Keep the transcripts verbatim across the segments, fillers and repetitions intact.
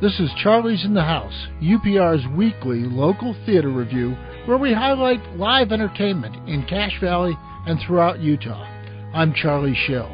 This is Charlie's in the House, U P R's weekly local theater review, where we highlight live entertainment in Cache Valley and throughout Utah. I'm Charlie Schill.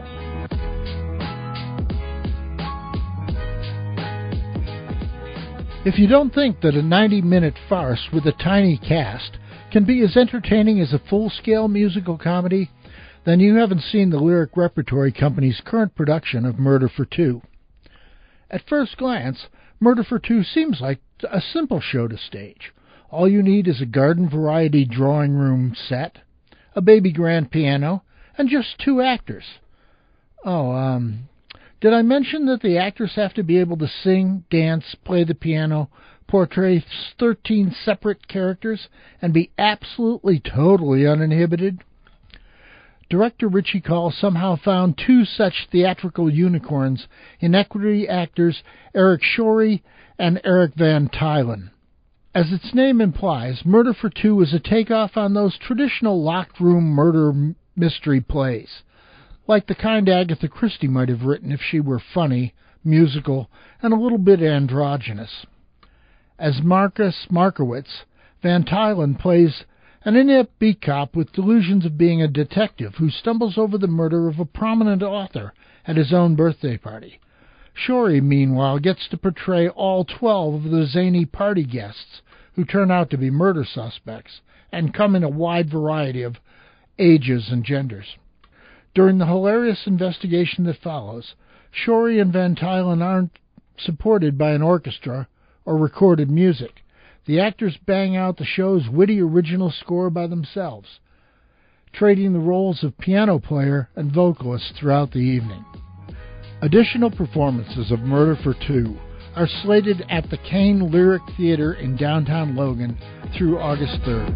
If you don't think that a ninety-minute farce with a tiny cast can be as entertaining as a full-scale musical comedy, then you haven't seen the Lyric Repertory Company's current production of Murder for Two. At first glance, Murder for Two seems like a simple show to stage. All you need is a garden variety drawing room set, a baby grand piano, and just two actors. Oh, um, did I mention that the actors have to be able to sing, dance, play the piano, portray thirteen separate characters, and be absolutely, totally uninhibited? Director Richie Call somehow found two such theatrical unicorns in equity actors Eric Shorey and Eric Van Tylen. As its name implies, Murder for Two is a takeoff on those traditional locked room murder mystery plays, like the kind Agatha Christie might have written if she were funny, musical, and a little bit androgynous. As Marcus Markowitz, Van Tylen plays an inept beat cop with delusions of being a detective who stumbles over the murder of a prominent author at his own birthday party. Shorey, meanwhile, gets to portray all twelve of the zany party guests who turn out to be murder suspects and come in a wide variety of ages and genders. During the hilarious investigation that follows, Shorey and Van Tylen aren't supported by an orchestra or recorded music. The actors bang out the show's witty original score by themselves, trading the roles of piano player and vocalist throughout the evening. Additional performances of Murder for Two are slated at the Kane Lyric Theater in downtown Logan through August third.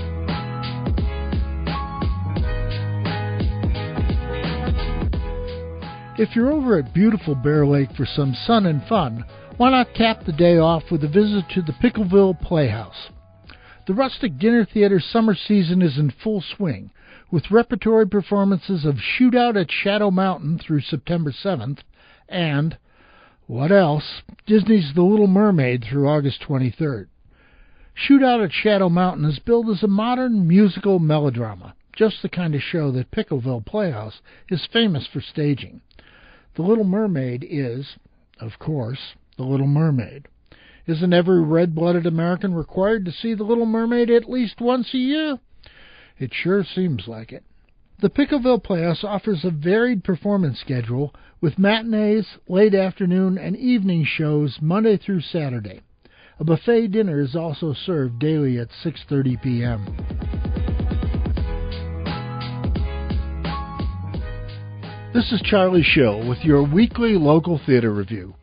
If you're over at beautiful Bear Lake for some sun and fun, why not cap the day off with a visit to the Pickleville Playhouse? The Rustic Dinner Theater summer season is in full swing, with repertory performances of Shootout at Shadow Mountain through September seventh, and, what else, Disney's The Little Mermaid through August twenty-third. Shootout at Shadow Mountain is billed as a modern musical melodrama, just the kind of show that Pickleville Playhouse is famous for staging. The Little Mermaid is, of course, The Little Mermaid. Isn't every red-blooded American required to see The Little Mermaid at least once a year? It sure seems like it. The Pickleville Playhouse offers a varied performance schedule with matinees, late afternoon, and evening shows Monday through Saturday. A buffet dinner is also served daily at six thirty p.m. This is Charlie Schill with your weekly local theater review.